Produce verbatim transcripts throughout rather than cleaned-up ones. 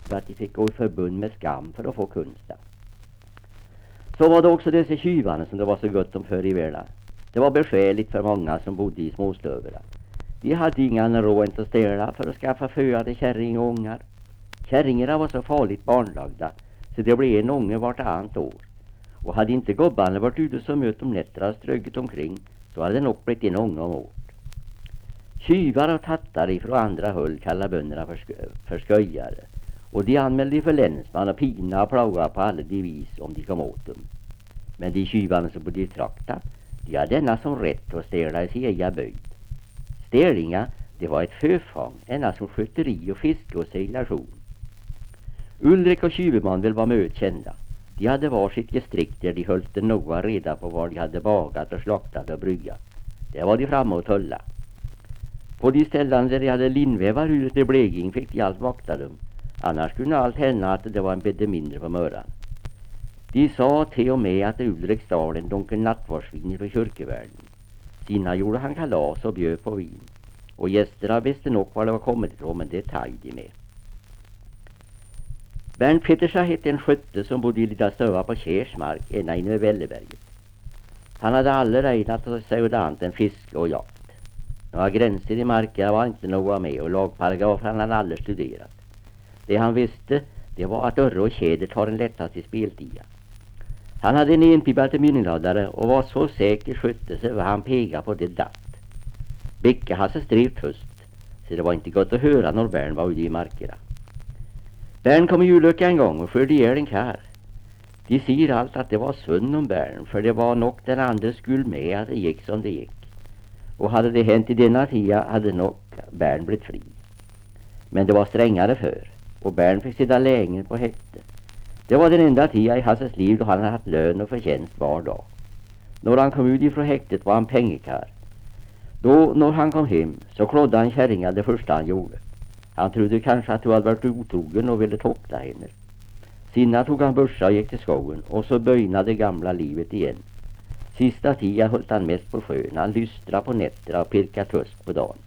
för att de fick gå i förbund med skam för att få kunsta. Så var det också dessa tjuvarna som det var så gott om förr i världen. Det var beskäligt för många som bodde i småslöverna. De hade inga råd att ställa för att skaffa föda till kärring och ungar. Kärringarna var så farligt barnlagda så det blev en unge vart annat år. Och hade inte gobbarna varit ute så möt om nätterna ströget omkring så hade det nog blivit en unge om året. Tjuvar och tattare ifrån andra höll kalla bönderna för, skö för sköjare. Och de anmälde för länsman och pina och plåga på alla de vis om de kom åt dem. Men de tjuvarna som bodde i trakta, de hade denna som rätt att ställa i sin egen böjd. Stälinga, det var ett föfång, ena som sköteri och fiske och seglation. Ulrik och tjuveman vill vara möt kända. De hade var sitt distrikt där de höll det noga reda på var de hade bagat och slaktat och bryggat. Det var de framme och tulla. På de ställen där de hade linvävar ut i Bleging fick de allt vakta dem. Annars kunde allt hända att det var en bädde mindre på möran. De sa till och med att Ulrik stal en donken nattvarsvin från kyrkevärlden. Sina gjorde han kalas och bjöd på vin. Och gästerna visste nog var det var kommit ifrån, men det tog de med. Bernt Pettersson hette en skötte som bodde i lilla stöva på Kärsmark, ena inne vid Välleberget. Han hade aldrig räknat sig udant än fiske och jakt. Några gränser i marken var inte några med och lagparagrafer han hade aldrig studerat. Det han visste, det var att örre och tjäder tar en lättast i speltida. Han hade en enpipa till mynladdare och var så säker skötte sig vad han pegade på det datt. Bicka hade strivt höst, så det var inte gott att höra när Bern var ute i markerna. Bern kom i julöka en gång och förde ihjäl en kär. De säger allt att det var synd om Bern, för det var nog den andra skuld med att det gick som det gick. Och hade det hänt i denna tida hade nog Bern blivit fri. Men det var strängare för, och Bern fick sitta länge på häkte. Det var den enda tida i Hasses liv då han hade haft lön och förtjänst var dag. När han kom ut ifrån häktet var han pengekar. Då när han kom hem så klodde han kärringar det första han gjorde. Han trodde kanske att du hade varit otrogen och ville tokta henne. Sinna tog han börsa och gick till skogen och så böjnade det gamla livet igen. Sista tiden höll han mest på sjön. Han lystra på nätterna och pirka tröst på dagen.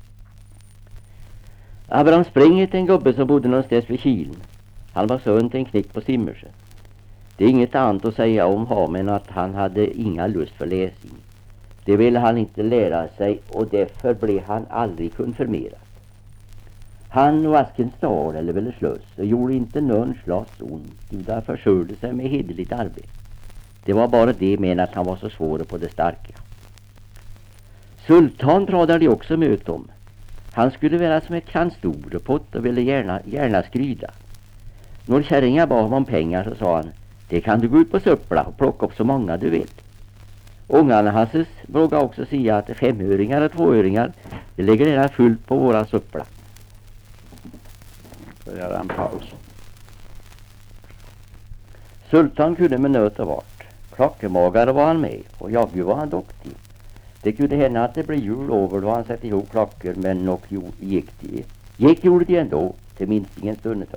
Abraham Springet, en gubbe som bodde någonstans vid Kilen. Han var sönt till en knick på Simmerse. Det är inget annat att säga om honom än att han hade inga lust för läsning. Det ville han inte lära sig och därför blev han aldrig konfirmerad. Han varken stal eller ville slös och gjorde inte någon slags ont utan försörjde sig med hederligt arbete. Det var bara det med att han var så svår på det starka. Sultan pratade de också möt om. Han skulle vara som ett kanstorepott och ville gärna, gärna skryda. När kärringar bad om pengar så sa han: det kan du gå ut på söppla och plocka upp så många du vill. Ungarna hasses vågade också säga att femöringar och tvåöringar det ligger redan fullt på våra söppla. Så gör en paus. Sultan kunde med nöt och vart. Klockemagare var han med och jag var han duktig. Det kunde hända att det blev jul över då han satte ihop klockor, men nog gick det. Gick gjorde det ändå till minstingen stundetag.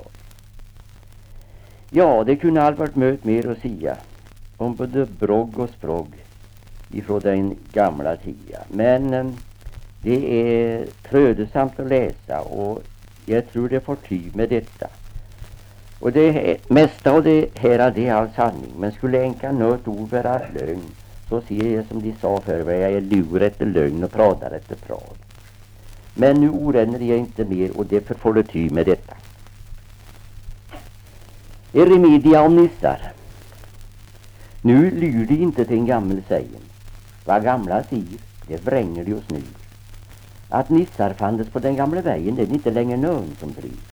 Ja, det kunde Albert möt mer att säga om både brogg och sprogg ifrån den gamla tiden. Men eh, det är trödesamt att läsa och jag tror det får ty med detta. Och det mesta av det här det är all sanning. Men skulle enka något ord vara lögn så ser jag som de sa förr vad jag är lur efter lögn och pratar efter prat. Men nu oränner jag inte mer och därför får det ty med detta. Eremedia om nissar. Nu lyr de inte till en gammal sägen. Vad gamla säger, det vränger de oss nu. Att nissar fanns på den gamla vägen, det är inte längre någon som driver.